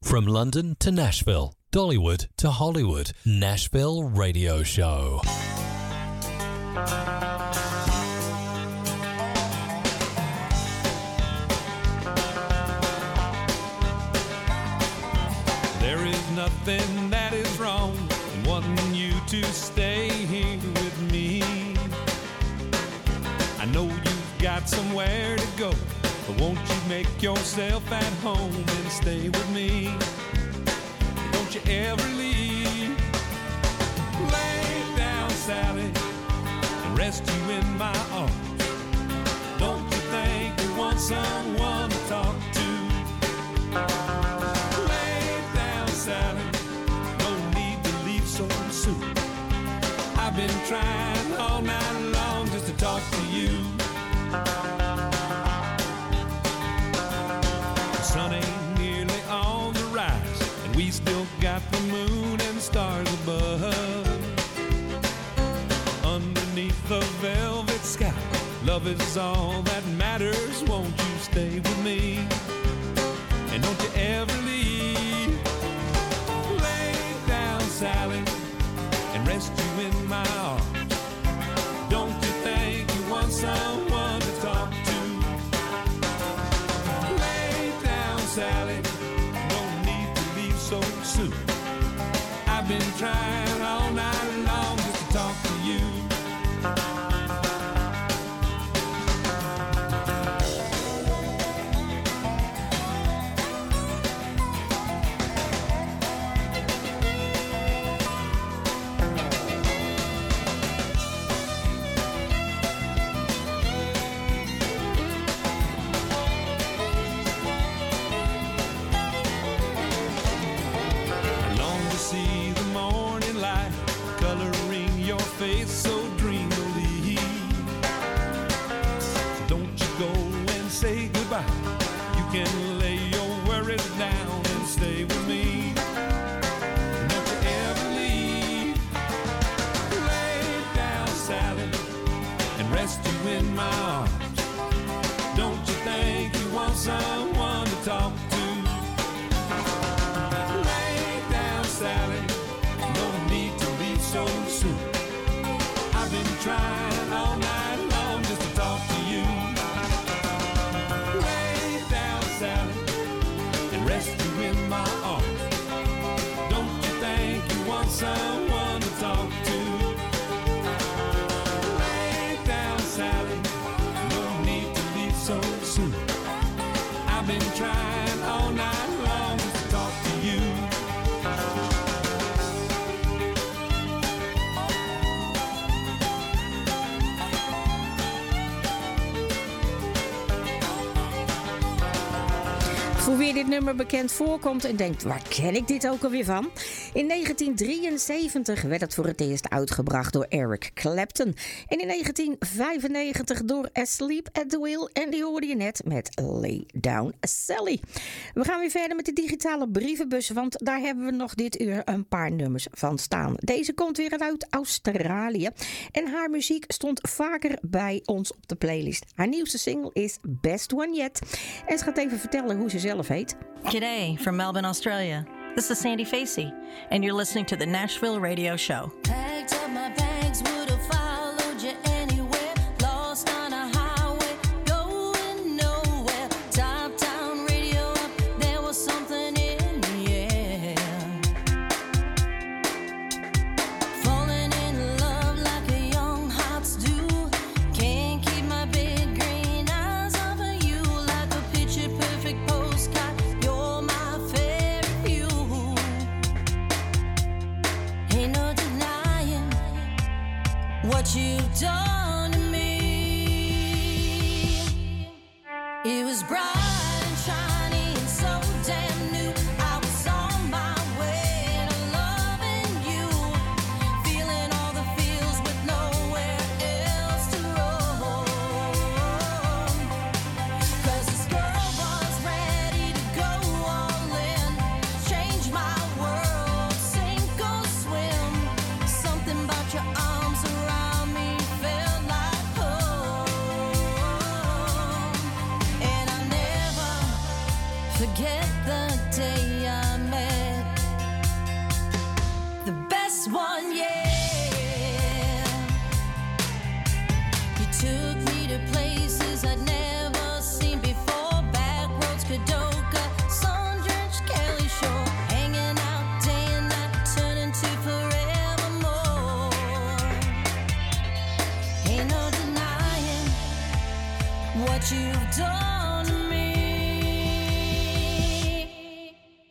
From London to Nashville, Dollywood to Hollywood, Nashville Radio Show. There is nothing that is wrong in wanting you to stay here with me. I know you've got somewhere to go, but won't you make yourself at home and stay with me? Don't you ever leave. Lay down, Sally, and rest you in my arms. Don't you think you want someone to talk to? Lay down, Sally, no need to leave so soon. I've been trying all night long just to talk to you. The sun ain't nearly on the rise, and we still got the moon and stars above. Underneath the velvet sky, love is all that matters. Won't you stay with me? And don't you ever leave. Lay down, Sally, and rest you in my arms. Don't you think you want someone to talk to? Lay down, Sally, no need to leave so soon. I've been trying all night long just to talk to you. See the morning light coloring your face so dreamily. So don't you go and say goodbye. You can lay your worries down and stay with me. Don't you ever leave. Lay down, Sally, and rest you in my arms. Don't you think you want someone to talk to? Sally, no need to leave so soon. I've been trying all night long just to talk to you. Lay down, Sally, and rest you in my arms. Don't you think you want someone to talk to? Lay down, Sally, no need to leave so soon. I've been trying all night long just to talk to you. Voor wie dit nummer bekend voorkomt en denkt, waar ken ik dit ook alweer van? In 1973 werd het voor het eerst uitgebracht door Eric Clapton. En in 1995 door Asleep at the Wheel. En die hoorde je net met Lay Down, Sally. We gaan weer verder met de digitale brievenbus, want daar hebben we nog dit uur een paar nummers van staan. Deze komt weer uit Australië. En haar muziek stond vaker bij ons op de playlist. Haar nieuwste single is Best One Yet. En ze gaat even vertellen hoe ze zelf heet. G'day from Melbourne, Australia. This is Sandy Facey, and you're listening to the Nashville Radio Show. Packed up my bags, would have followed you anywhere. Lost on a highway, going nowhere. Top down radio up, there was something in the air. Falling in love like a young hearts do. Can't keep my big green eyes off of you like a picture perfect postcard. You're my favorite view. Ain't no denying.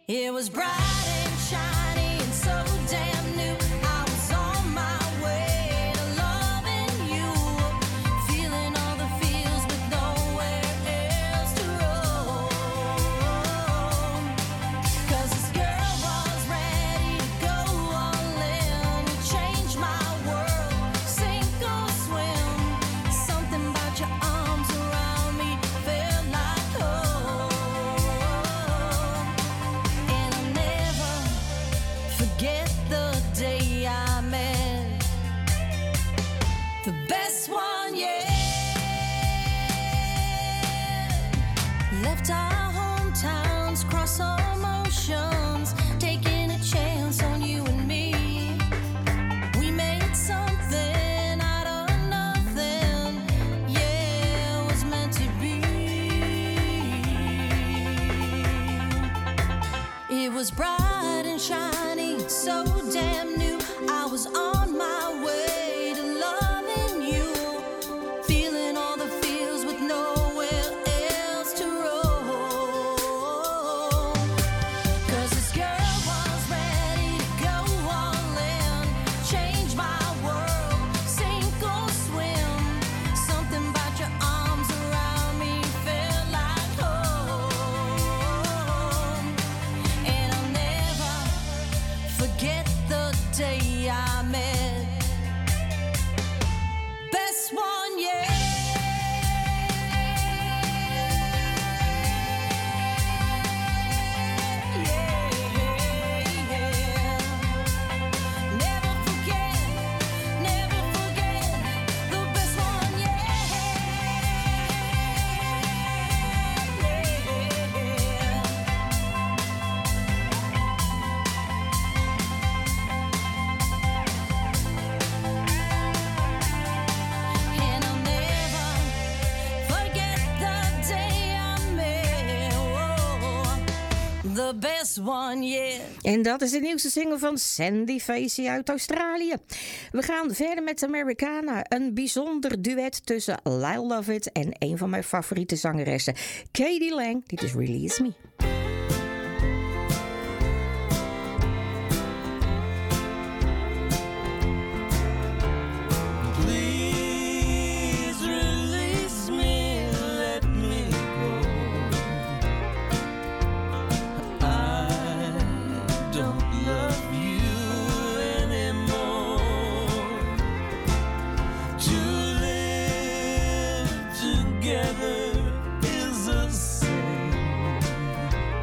It was bright and shiny and so damn new. I was on my way to loving you, feeling all the feels but nowhere else to roam. 'Cause this girl was ready to go all in, change my world, sink or swim. Something about your arms around me felt like home. And I'll never forget the day I met the best one yet. Left our hometowns, cross all oceans, taking a chance on you and me. We made something out of nothing. Yeah, it was meant to be. It was bright and shiny, so damn new. I was on my way to loving you, feeling all the feels with nowhere else to roam. 'Cause this girl was ready to go all in, change my world, sink or swim. Something about your arms around me felt like home. And I'll never forget the day I met best one yet. Never forget the best one yet. And I'll never forget the day I met the best one yet. En dat is de nieuwste single van Sandy Facey uit Australië. We gaan verder met Americana. Een bijzonder duet tussen Lyle Lovett en een van mijn favoriete zangeressen, Katie Lang. Dit is Release Me. Please release me, let me go. I don't love you anymore. To live together is a sin.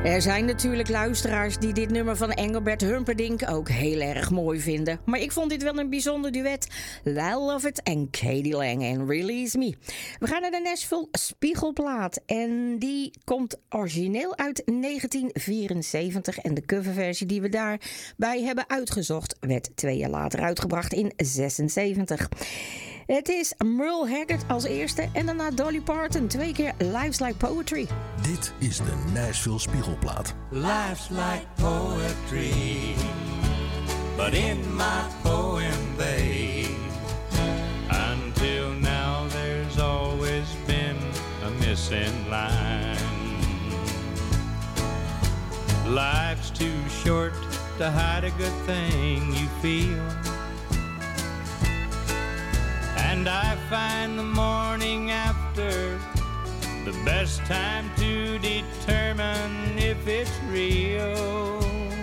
Er zijn natuurlijk luisteraars die dit nummer van Engelbert Humperdinck ook heel erg mooi vinden. Maar ik vond dit wel een bijzonder duet. Lyle Lovett en Katie Lang en Release Me. We gaan naar de Nashville Spiegelplaat. En die komt origineel uit 1974. En de coverversie die we daarbij hebben uitgezocht werd 2 jaar later uitgebracht in 1976. Het is Merle Haggard als eerste en daarna Dolly Parton 2 keer Life's Like Poetry. Dit is de Nashville Spiegelplaat. Life's like poetry, but in my poem, babe, until now there's always been a missing line. Life's too short to hide a good thing you feel, and I find the morning after the best time to determine if it's real.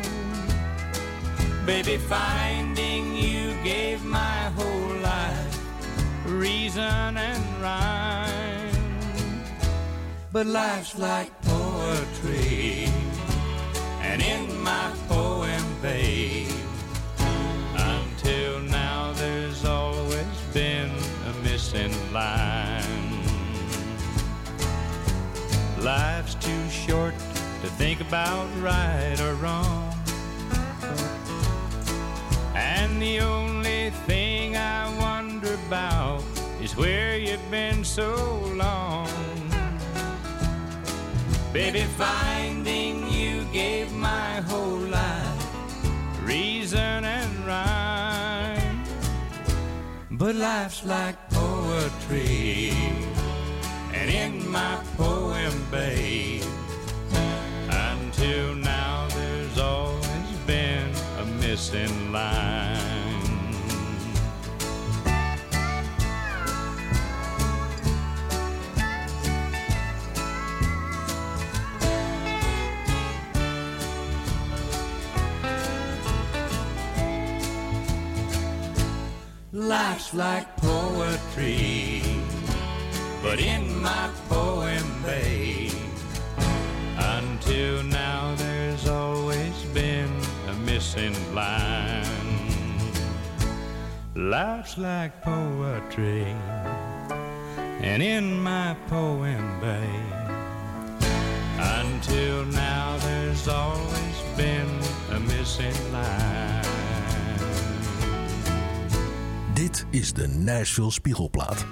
Baby, finding you gave my whole life reason and rhyme. But life's like poetry, and in my poem, babe, until now there's always been a missing line. Life's too short to think about right or wrong, and the only thing I wonder about is where you've been so long. Baby, finding you gave my whole life reason and rhyme. But life's like poetry, and in my poem, babe, until now there's always been a missing line. Life's like poetry, but in my poem, babe, until now there's always been a missing line. Life's like poetry, and in my poem, babe, until now there's always been a missing line. Dit is de Nashville Spiegelplaat.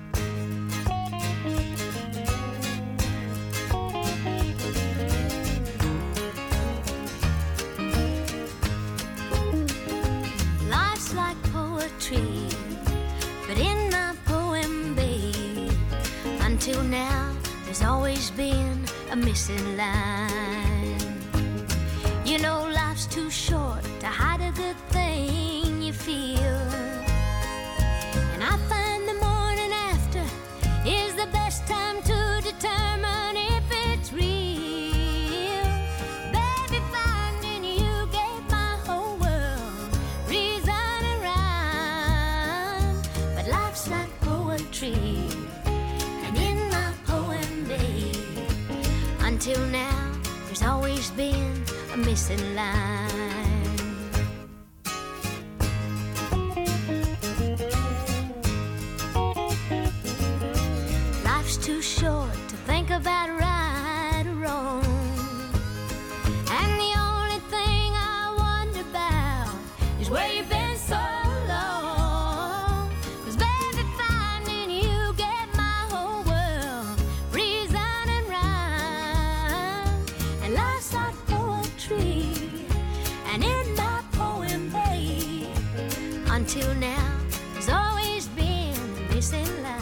Life's like poetry, but in my poem, babe, until now there's always been a missing line. You know life's too short to hide a good thing you feel, and I find the morning after is the best time to determine if it's real. Baby, finding you gave my whole world reason and rhyme. But life's like poetry, and in my poem, babe, until now there's always been a missing line. Too short to think about right or wrong, and the only thing I wonder about is where you've been so long. 'Cause baby, finding you gave my whole world reason and rhyme. And life's like poetry, and in my poem, babe, until now there's always been a missing line.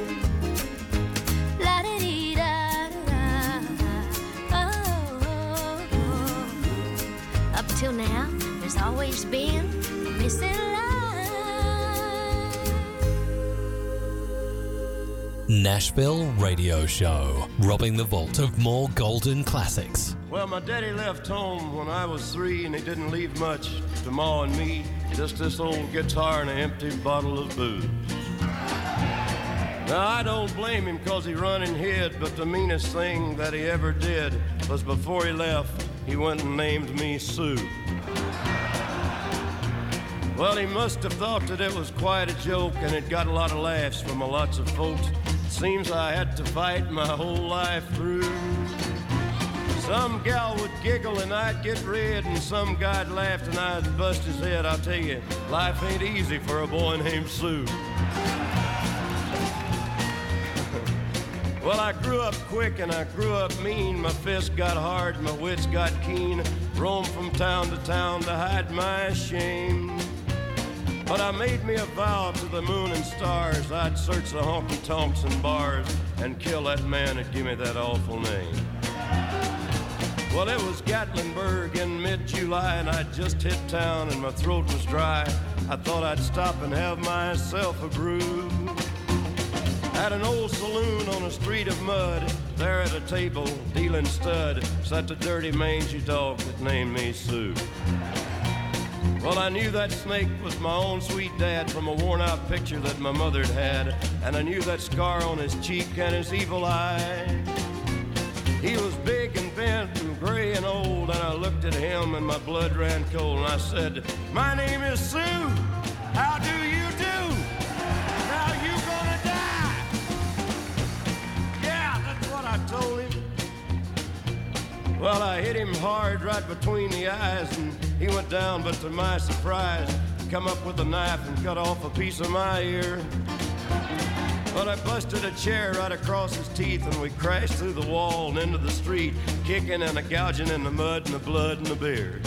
Till now, there's always been a missing line. Nashville Radio Show, robbing the vault of more golden classics. Well, my daddy left home when I was 3, and he didn't leave much to Ma and me, just this old guitar and an empty bottle of booze. Now, I don't blame him 'cause he run and hid, but the meanest thing that he ever did was before he left, he went and named me Sue. Well, he must have thought that it was quite a joke, and it got a lot of laughs from lots of folks. Seems I had to fight my whole life through. Some gal would giggle and I'd get red, and some guy'd laugh and I'd bust his head. I'll tell you, life ain't easy for a boy named Sue. Well, I grew up quick and I grew up mean. My fists got hard, my wits got keen. Roamed from town to town to hide my shame. But I made me a vow to the moon and stars, I'd search the honky-tonks and bars and kill that man that gave me that awful name. Well, it was Gatlinburg in mid-July, and I'd just hit town and my throat was dry. I thought I'd stop and have myself a brew. At an old saloon on a street of mud, there at a table, dealing stud, sat the dirty mangy dog that named me Sue. Well, I knew that snake was my own sweet dad from a worn-out picture that my mother'd had, and I knew that scar on his cheek and his evil eye. He was big and bent and gray and old, and I looked at him and my blood ran cold, and I said, "My name is Sue. How do you do? Now you gonna die." Yeah, that's what I told him. Well, I hit him hard right between the eyes, and he went down, but to my surprise, come up with a knife and cut off a piece of my ear. But I busted a chair right across his teeth, and we crashed through the wall and into the street, kicking and gouging in the mud and the blood and the beard.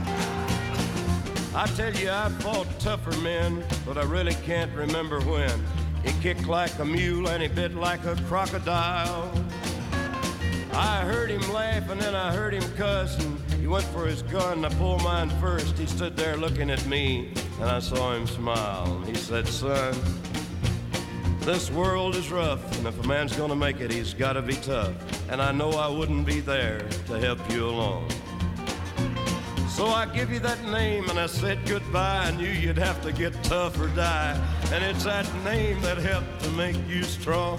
I tell you, I fought tougher men, but I really can't remember when. He kicked like a mule and he bit like a crocodile. I heard him laugh and then I heard him cuss, and he went for his gun. I pulled mine first. He stood there looking at me, and I saw him smile. And he said, "Son, this world is rough, and if a man's gonna make it, he's gotta be tough. And I know I wouldn't be there to help you along. So I give you that name, and I said goodbye. I knew you'd have to get tough or die, and it's that name that helped to make you strong."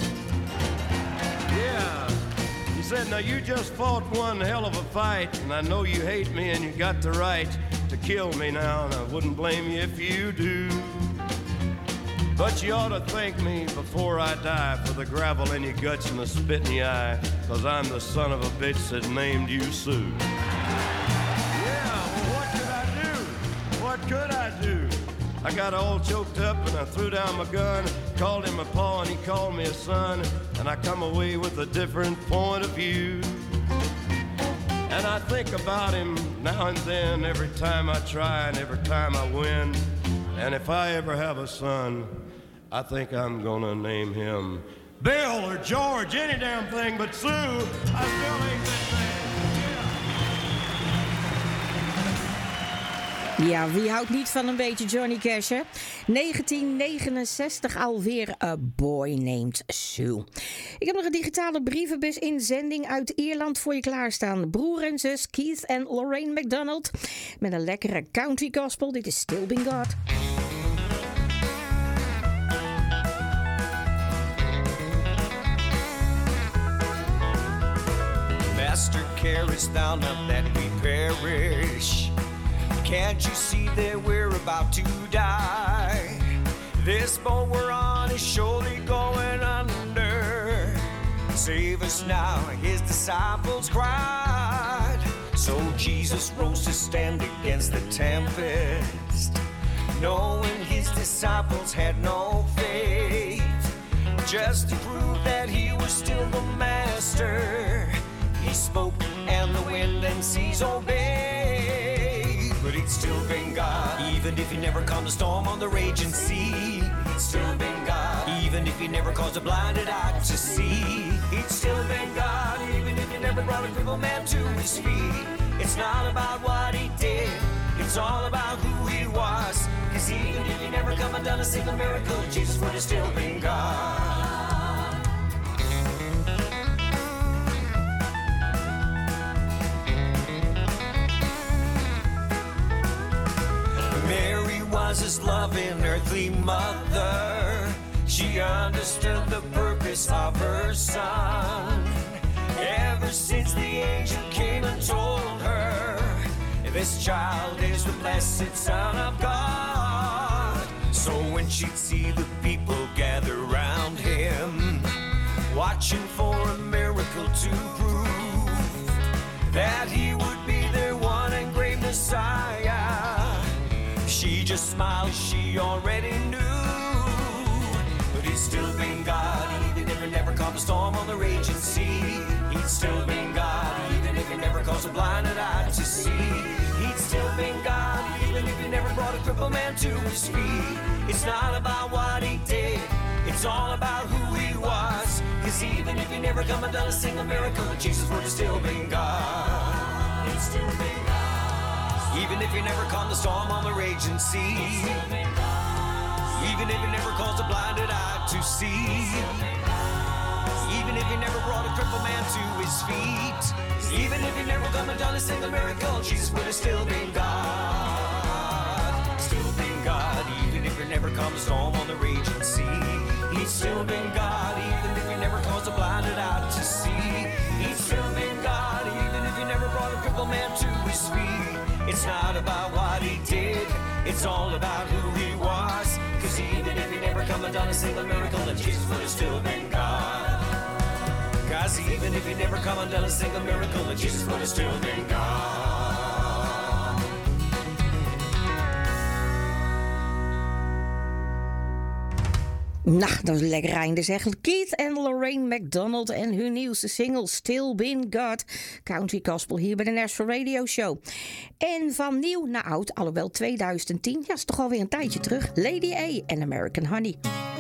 Yeah. He said, "Now you just fought one hell of a fight, and I know you hate me and you got the right to kill me now, and I wouldn't blame you if you do. But you ought to thank me before I die for the gravel in your guts and the spit in your eye, 'cause I'm the son of a bitch that named you Sue." Yeah, well, what could I do? What could I do? I got all choked up and I threw down my gun, called him a paw and he called me a son, and I come away with a different point of view. And I think about him now and then, every time I try and every time I win. And if I ever have a son, I think I'm gonna name him Bill or George, any damn thing but Sue. I still ain't that thing. Ja, wie houdt niet van een beetje Johnny Cash, hè? 1969 alweer A Boy Named Sue. Ik heb nog een digitale brievenbus inzending uit Ierland voor je klaarstaan. Broer en zus Keith en Lorraine MacDonald met een lekkere country gospel. Dit is Still Been God. Master carest thou not that we perish. Can't you see that we're about to die? This boat we're on is surely going under. Save us now, his disciples cried. So Jesus rose to stand against the tempest, knowing his disciples had no faith. Just to prove that he was still the master, he spoke and the wind and seas obeyed. But he'd still been God, even if he never calmed a storm on the raging sea. He'd still been God, even if he never caused a blinded eye to see. He'd still been God, even if he never brought a crippled man to his feet. It's not about what he did, it's all about who he was. 'Cause even if he never come and done a single miracle, Jesus would have still been God. Mary was his loving earthly mother. She understood the purpose of her son. Ever since the angel came and told her, this child is the blessed Son of God. So when she'd see the people gather round him, watching for a miracle to prove that he would be their one and great Messiah, she just smiled, she already knew. But he's still been God, even if he never calmed a storm on the raging sea. He'd still been God, even if he never caused a blinded eye to see. He'd still been God, even if he never brought a crippled man to his feet. It's not about what he did, it's all about who he was. Cause even if he never come and done a single miracle, Jesus would have still been God. He'd still been God. Even if he never calmed the storm on the raging sea. Even if he never caused a blinded eye to see. Even if he never brought a crippled man to his feet. Even if he never come and done a single miracle, Jesus would have still been God. Still been God, even if he never calmed the storm on the raging sea. He's still been God, even if he never caused a blinded eye to see. He's still been God, even if he never brought a crippled man to his feet. It's not about what he did, it's all about who he was. Cause even if he never come and done a single miracle, then Jesus would have still been God. Cause even if he never come and done a single miracle, then Jesus would have still been God. Nou, dat is een lekker einde zeg. Keith en Lorraine McDonald en hun nieuwste single Still Been God. Country Gospel hier bij de Nashville Radio Show. En van nieuw naar oud, alhoewel 2010, ja, is toch alweer een tijdje terug. Lady A en American Honey.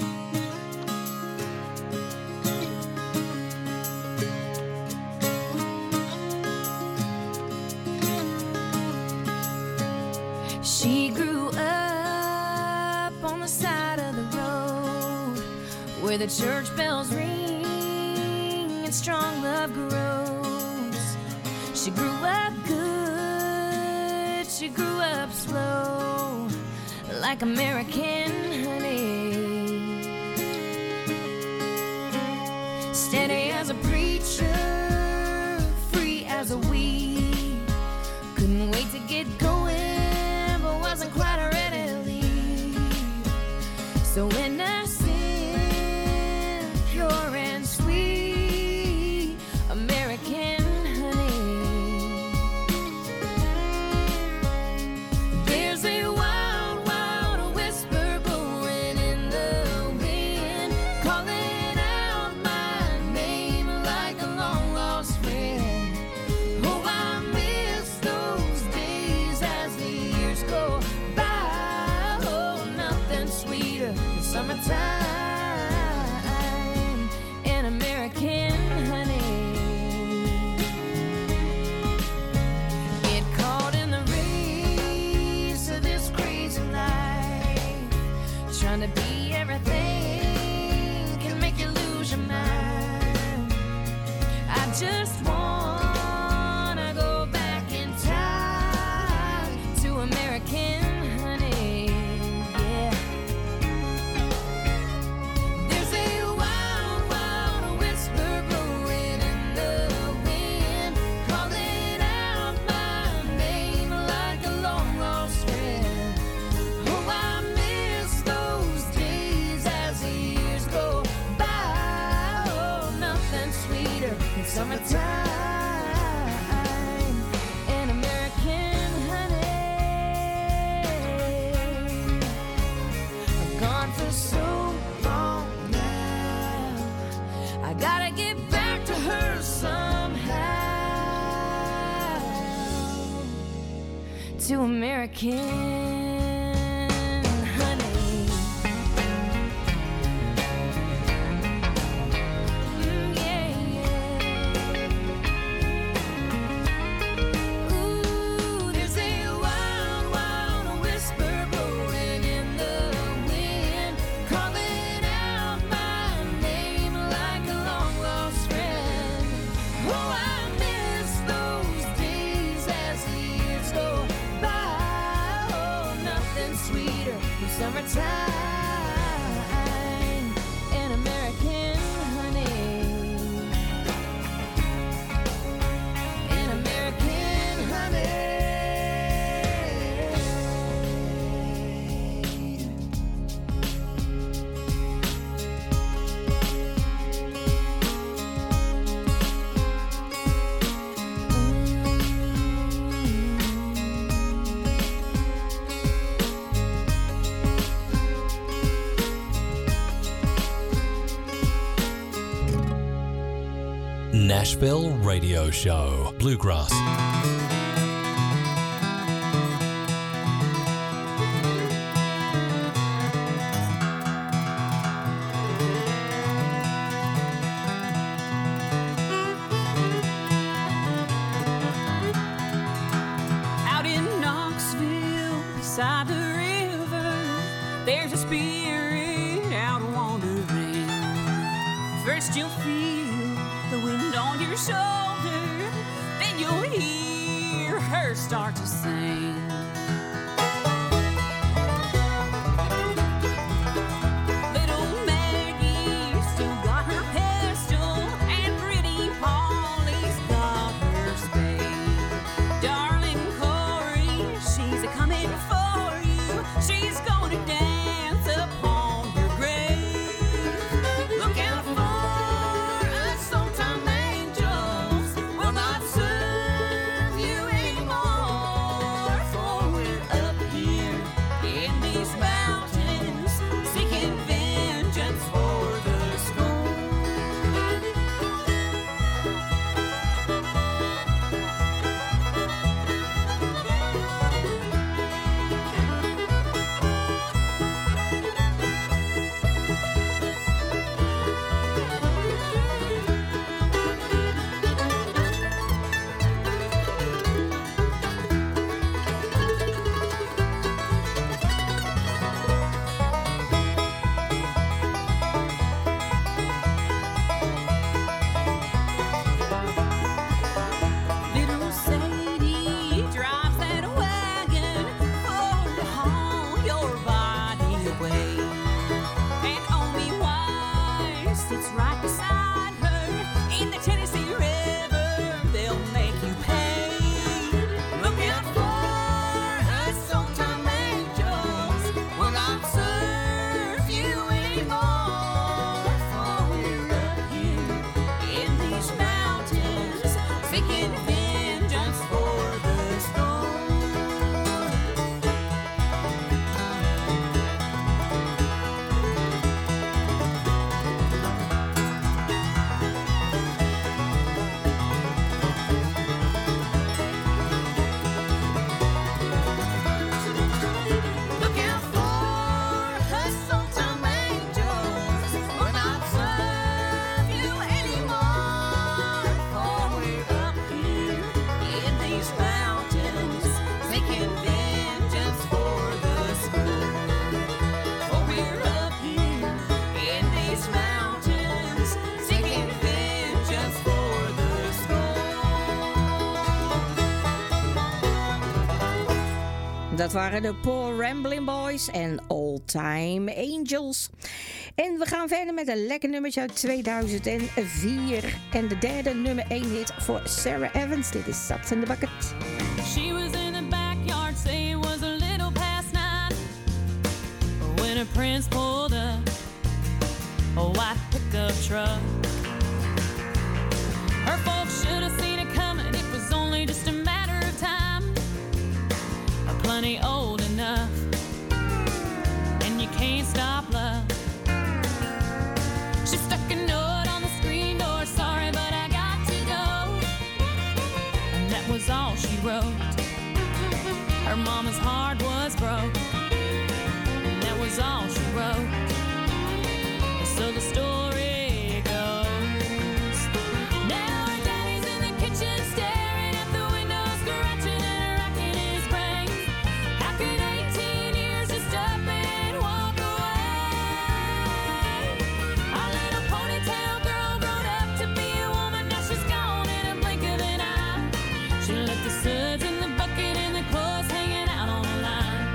She grew up on the side of the road where the church bells ring and strong love grows. She grew up good, she grew up slow, like American honey. Steady as a preacher, free as a weed. Couldn't wait to get going, but wasn't quite ready to leave. So innocent, pure and sweet, American honey. There's a wild, wild whisper blowing in the wind, calling out my name like a long lost friend. Oh, I miss those days as the years go by. Oh, nothing sweeter than summertime and American honey. Get caught in the race of this crazy life, trying to be everything can make you lose your mind. I just wanna go back in time to American honey, yeah. There's a wild, wild whisper blowing in the wind, calling out my name like a long lost friend. Oh, I miss those days as the years go by. Oh, nothing sweeter than summertime and American honey. I've gone for so long now, I gotta get back to her somehow. To American honey. Yeah, yeah. Ooh, there's a wild, wild whisper blowing in the wind, calling out my name like a long lost friend. Oh, I miss those days as the years go by. Oh, Nashville Radio Show. Bluegrass. Out in Knoxville, beside the river, there's a spirit out wandering. First you'll feel the wind on your shoulder, then you'll hear her start to sing. Little Maggie still got her pistol, and pretty Polly's got her spade. Darling Corey, she's a-coming for you. She's gonna dance upon your grave. Look out for us old-time angels. Will not serve you anymore. For we're up here in these mountains, seeking vengeance for the scorn. Little Sadie drives that wagon for to haul your body away. And Omi White sits right beside her in the Tennessee River. They'll make you pay. Look out for us old-time angels. Will not serve you anymore. For we're up here in these mountains, seeking vengeance for the storm. Look out for us old-time angels. Will not serve you anymore. For we're up here in these mountains, seeking vengeance for the scorn. For we're up here in these mountains, seeking vengeance for the scorn. Dat waren de Paul Ramblin' Boys en Old Time Angels. En we gaan verder met een lekker nummertje uit 2004. En de derde nummer 1 hit voor Sarah Evans. Dit is Sats in the Bucket. She was in the backyard, say it was a little past 9, when her prince pulled up a white pickup truck. Her folks should have seen it coming, it was only just a matter of time. Plenty old enough, and you can't stop love. She stuck a note on the screen door, sorry but I got to go. And that was all she wrote. Her mama's heart was broke, and that was all she wrote. So the story goes. Now her daddy's in the kitchen staring at the window, scratching and racking his brain. How could 18 years just up and walk away? Our little ponytail girl grown up to be a woman, now she's gone in a blink of an eye. She left the suds in the bucket and the clothes hanging out on the line.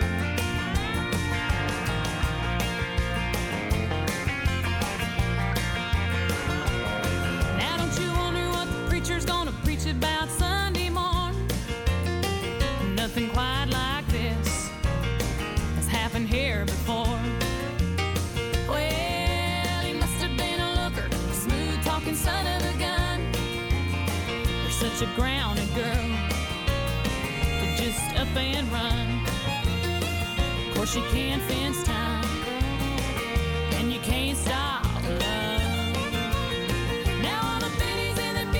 Now don't you wonder what the preacher's gonna preach about Sunday morn? Nothing quite like this has happened here before. Well, he must have been a looker, a smooth-talking son of a gun. You're such a grounded girl to just up and run. Of course you can't fence time, and you can't stop love. Now all the pennies in the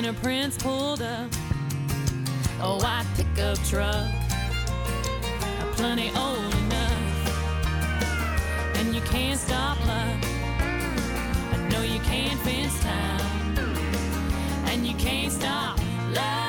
her prince pulled up a white pickup truck, plenty old enough, and you can't stop luck. I know you can't fence time, and you can't stop love.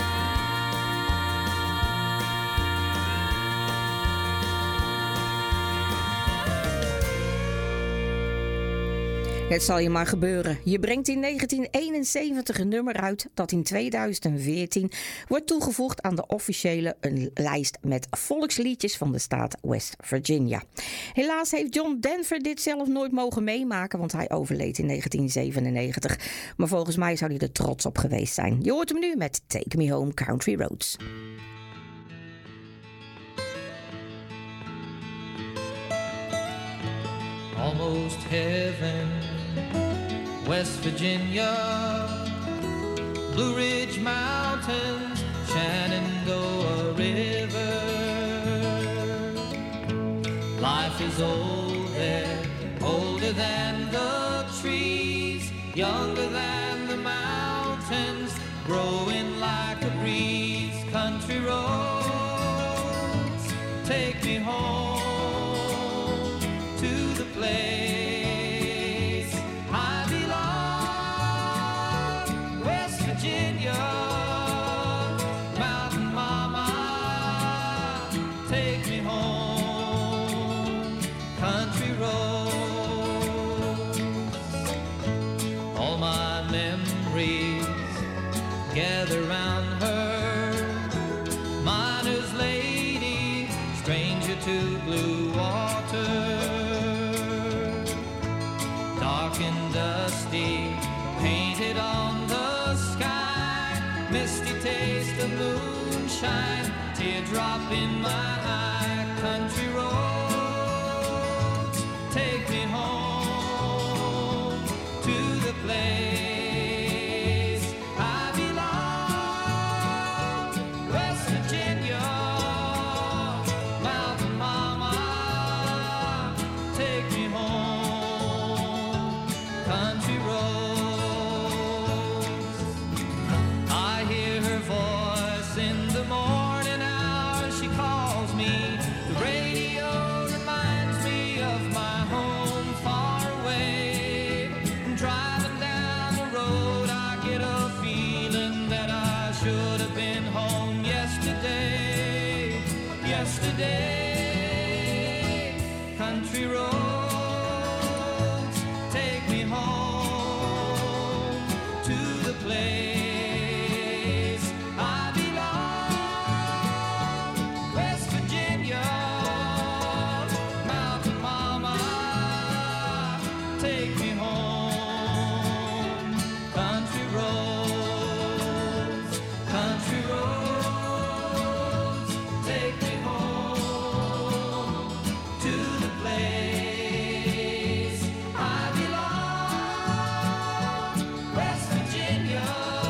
Het zal je maar gebeuren. Je brengt in 1971 een nummer uit dat in 2014 wordt toegevoegd aan de officiële lijst met volksliedjes van de staat West Virginia. Helaas heeft John Denver dit zelf nooit mogen meemaken, want hij overleed in 1997. Maar volgens mij zou hij er trots op geweest zijn. Je hoort hem nu met Take Me Home Country Roads. Almost heaven, West Virginia, Blue Ridge Mountains, Shenandoah River. Life is old there, older than the trees, younger than the mountains, growing like a breeze. Country roads, take me home to the place I belong, West Virginia, Mountain Mama, take me home, country roads. All my memories gather round her, miner's lady, stranger to blue water. And dusty, painted on the sky, misty taste of moonshine, teardrop in my eye. Country roads, take me home to the place I belong, West Virginia, Mountain Mama, take me home. Country roads, I hear her voice in the morning hour. She calls me. The radio reminds me of my home far away. Driving down the road, I get a feeling that I should have been home yesterday. Yesterday, country roads. Place I belong, West Virginia, Mountain Mama, take me home, country roads, take me home to the place I belong, West Virginia.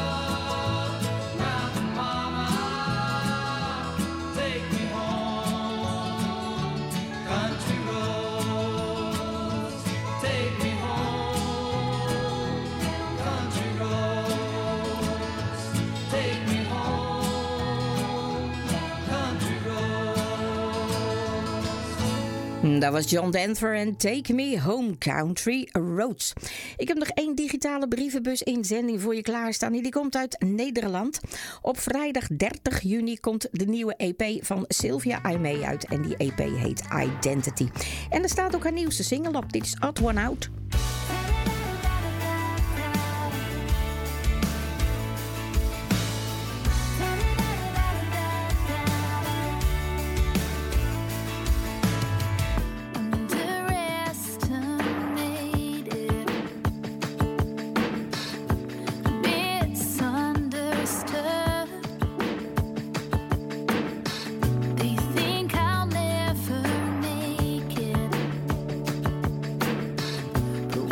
Dat was John Denver en Take Me Home Country Roads. Ik heb nog 1 digitale brievenbus-inzending voor je klaarstaan. Die komt uit Nederland. Op vrijdag 30 juni komt de nieuwe EP van Sylvia Aimee uit. En die EP heet Identity. En er staat ook haar nieuwste single op. Dit is Odd One Out. But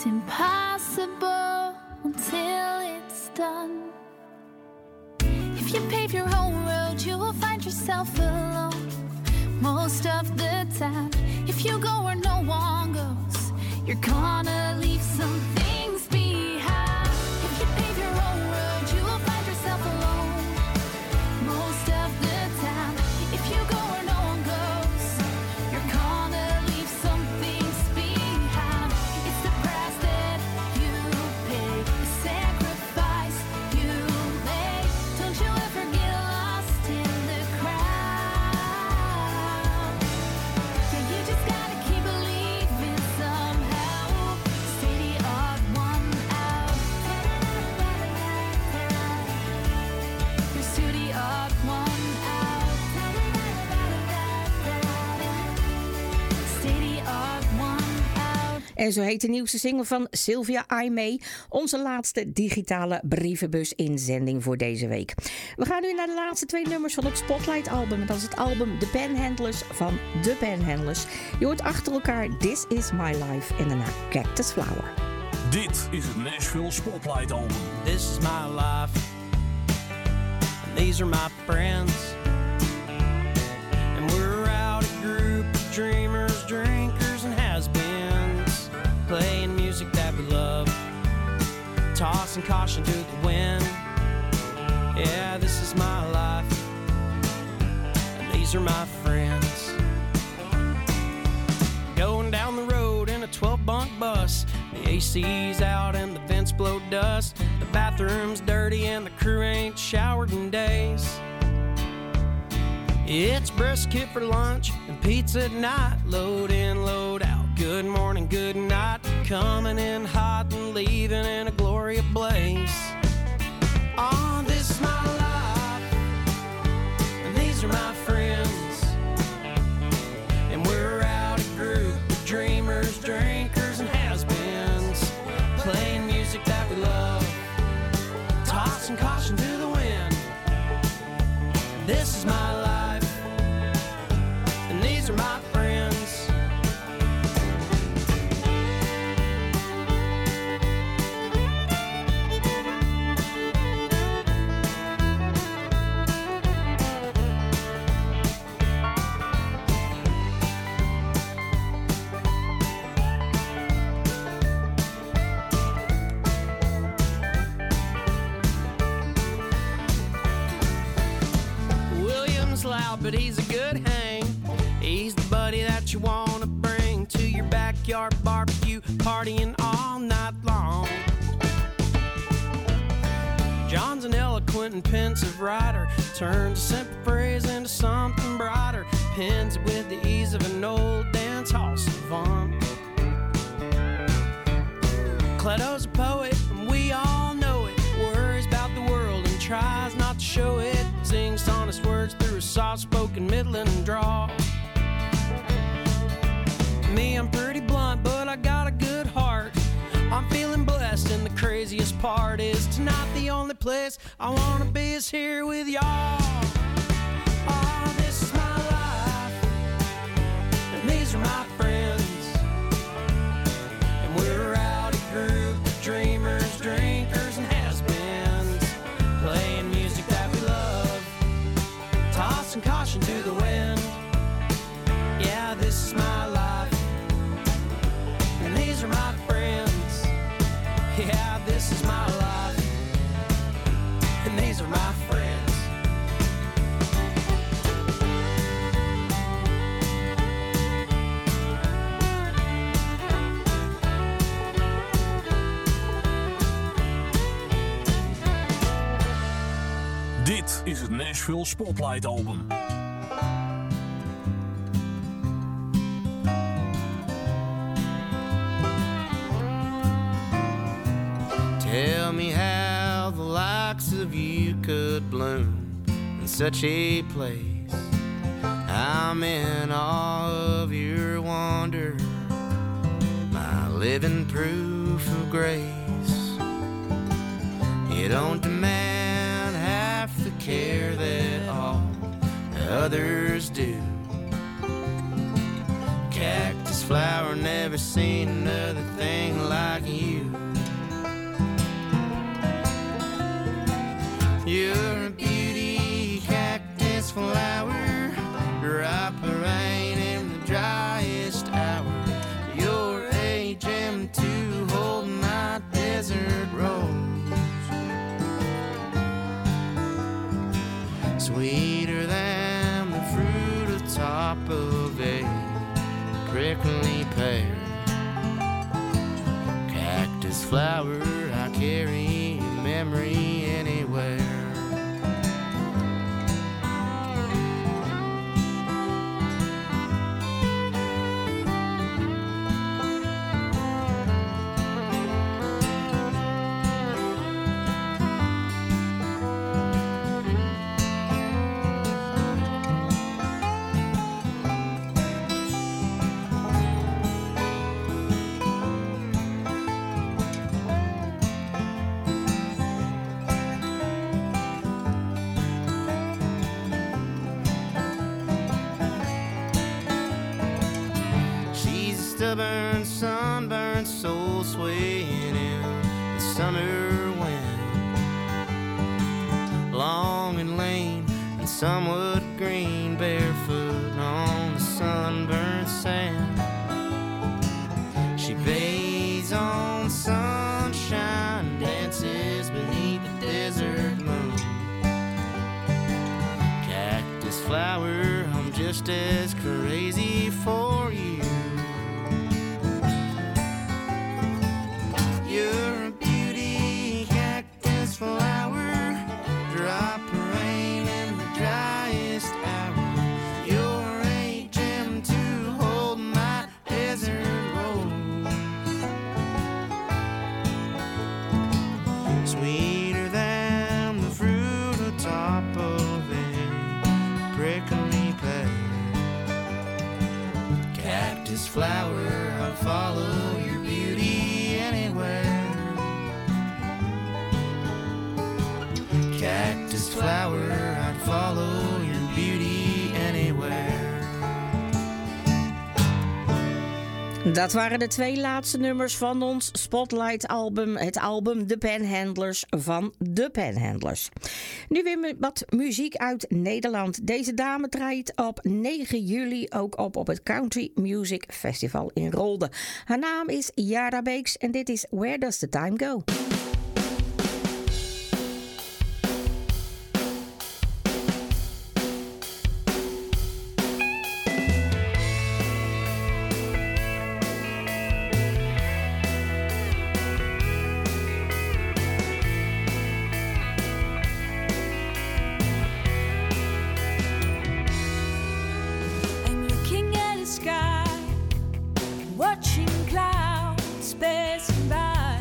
impossible until it's done. If you pave your own road, you will find yourself alone most of the time. If you go where no one goes, you're gonna leave some things behind. If you pave your own road, you will find yourself alone most of the time. If you go where no one goes, you're gonna leave some things behind. It's the price that you pay, the sacrifice you make. Don't you ever get lost in the crowd. Yeah, you just gotta keep believing somehow. Stay the odd one out. You're still the odd one out. Stay the odd one out. En zo heet de nieuwste single van Sylvia Aimee, onze laatste digitale brievenbus-inzending voor deze week. We gaan nu naar de laatste 2 nummers van het Spotlight-album. En dat is het album The Panhandlers van The Panhandlers. Je hoort achter elkaar This Is My Life en daarna Cactus Flower. Dit is het Nashville Spotlight album. This is my life, and these are my friends, and we're out a group of dreamers, drinkers, and has-beens, playing music that we love, tossing caution to the wind. Yeah, this is my life, and these are my friends. Going down the road in a 12-bunk bus. The AC's out and the vents blow dust. The bathroom's dirty and the crew ain't showered in days. It's brisket for lunch and pizza at night. Load in, load out. Good morning, good night. Coming in hot and leaving in a glory ablaze. Oh, this is my life, and these are my friends, and we're out a group of dreamers, drinkers, and has-beens, playing music that we love, tossing caution to the wind. This is my life, and these are my friends. Loud, but he's a good hang. He's the buddy that you want to bring to your backyard barbecue, partying all night long. John's an eloquent and pensive writer, turns a simple phrase into something brighter, pins it with the ease of an old dance hall savant. Cleto's a poet, and we all know it, worries about the world and tries not to show it, sings honest words through a soft-spoken Midland drawl. Me, I'm pretty blunt, but I got a good heart. I'm feeling blessed, and the craziest part is tonight the only place I wanna be is here with y'all. Oh, this is my life, and these are my friends, and we're out a group of dreamers, drinkers, and has-beens, playing music that we love, tossing caution to the wind. Yeah, this is my life, and these are my friends. Yeah, this is my life, and these are my friends. Dit is het Nashville Spotlight album. Tell me how the likes of you could bloom in such a place. I'm in awe of your wonder, my living proof of grace. You don't demand half the care that all the others do. Cactus flower, never seen another thing like you. sweeter than the fruit atop of a prickly pear. Cactus flower, I carry a memory anywhere. Stubborn, sunburned soul swaying in the summer wind, long and lame and somewhat green, barefoot on the sunburned sand. She bathes on sunshine, dances beneath the desert moon. Cactus flower, I'm just as crazy for you. You're a beauty, cactus flower, drop of rain in the driest hour. You're a gem to hold my desert rose, sweeter than the fruit atop of a prickly pear. Cactus flower, I'd follow your beauty anywhere. Cactus flower, I'd follow your beauty anywhere. Dat waren de twee laatste nummers van ons Spotlight-album. Het album The Panhandlers van The Panhandlers. Nu weer wat muziek uit Nederland. Deze dame treedt op 9 juli ook op het Country Music Festival in Rolde. Haar naam is Yara Beeks en dit is Where Does the Time Go? Watching clouds passing by.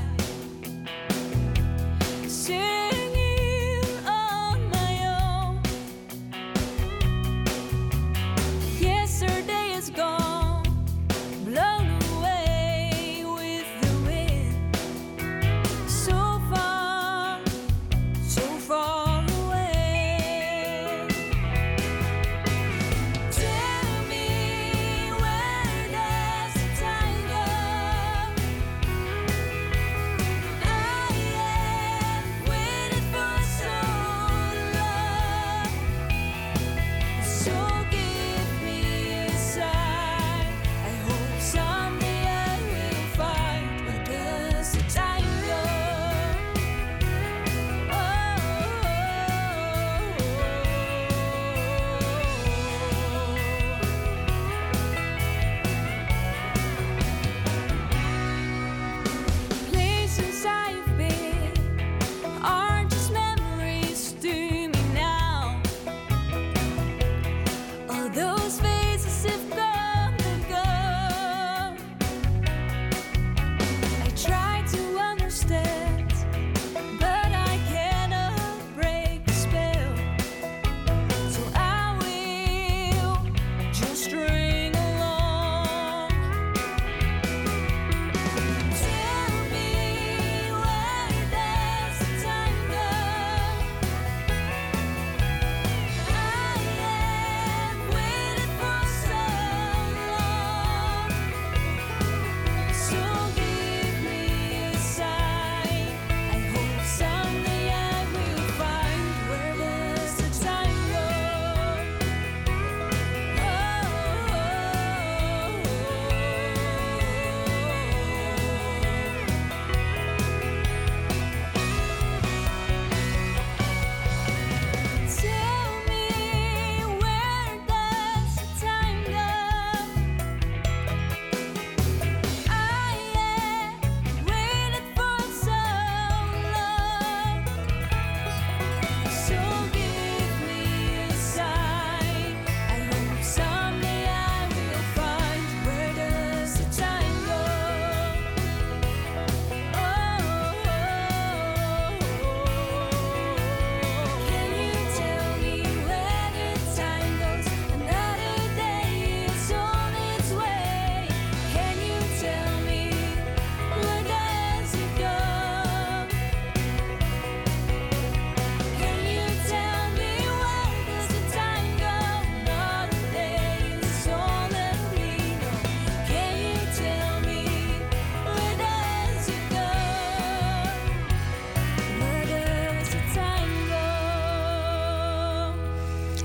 Tell me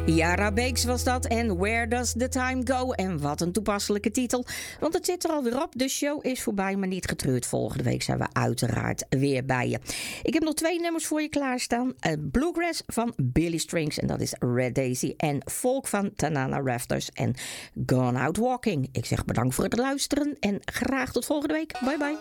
Yara Bakes was dat en Where Does the Time Go? En wat een toepasselijke titel, want het zit er alweer op. De show is voorbij, maar niet getreurd. Volgende week zijn we uiteraard weer bij je. Ik heb nog 2 nummers voor je klaarstaan. Bluegrass van Billy Strings en dat is Red Daisy. En folk van Tanana Rafters en Gone Out Walking. Ik zeg bedankt voor het luisteren en graag tot volgende week. Bye bye.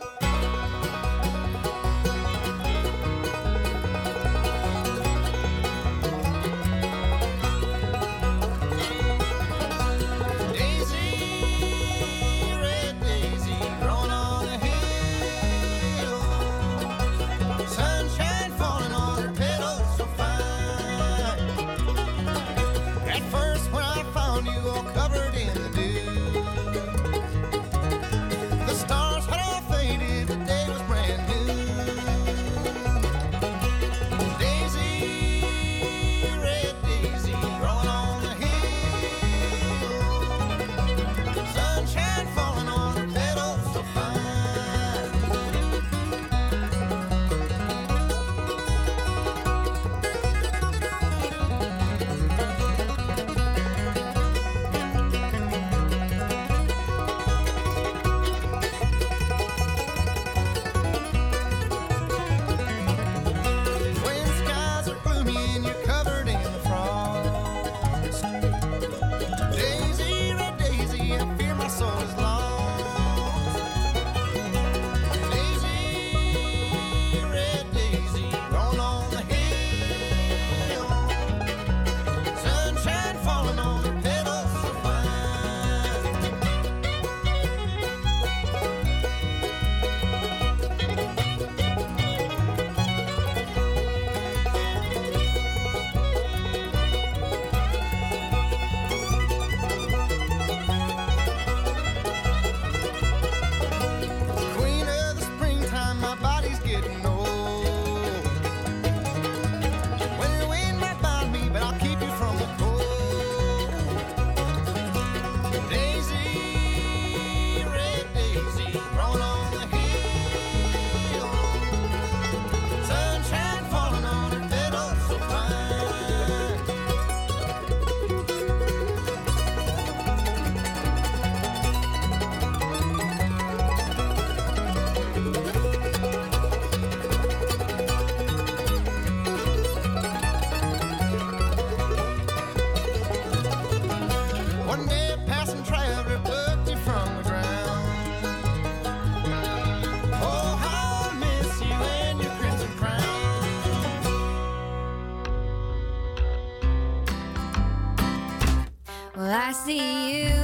I see you.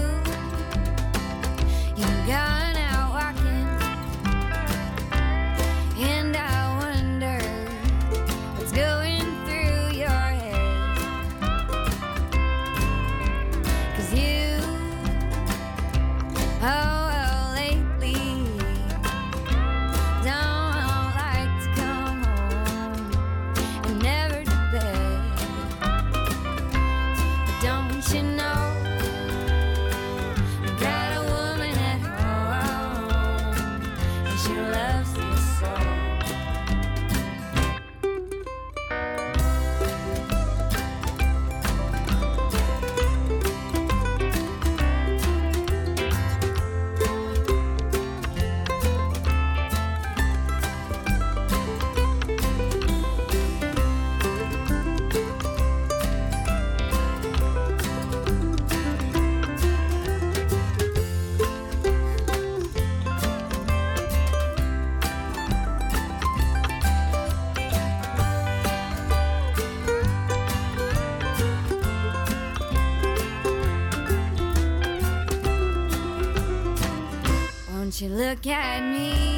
You've gone out walking, and I wonder what's going through your head. 'Cause you, oh well, lately don't like to come home and never to bed. But don't you know? Won't you look at me?